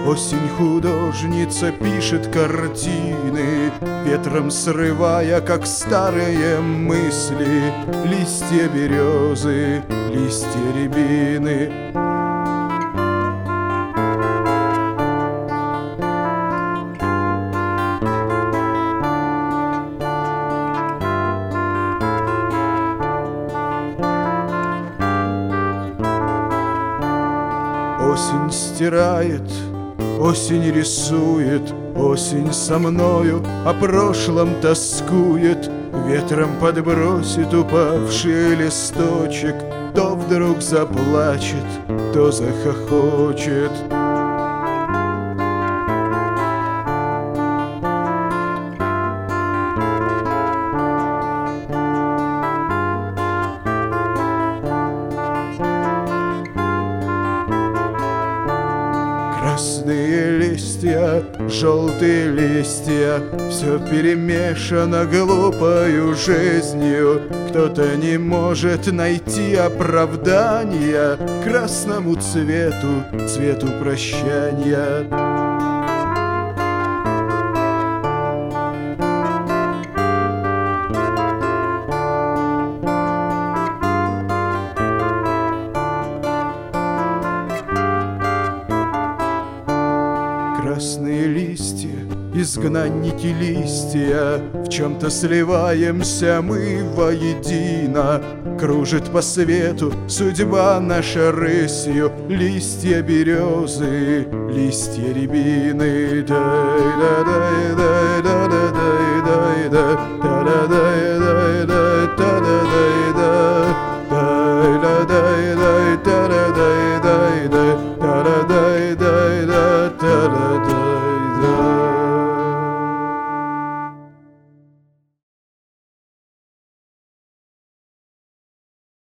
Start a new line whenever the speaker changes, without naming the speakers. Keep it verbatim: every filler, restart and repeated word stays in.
Осень художница пишет картины, ветром срывая, как старые мысли, листья березы, листья рябины. Осень стирает, осень рисует, осень со мною о прошлом тоскует. Ветром подбросит упавший листочек, то вдруг заплачет, то захохочет. Красные листья, желтые листья, все перемешано глупою жизнью. Кто-то не может найти оправдания красному цвету, цвету прощания. Красные листья, изгнанники листья, в чем-то сливаемся мы воедино. Кружит по свету судьба наша рысью, листья березы, листья рябины. Дай-да-дай-дай-да-да-дай-да-дай-да-дай-да.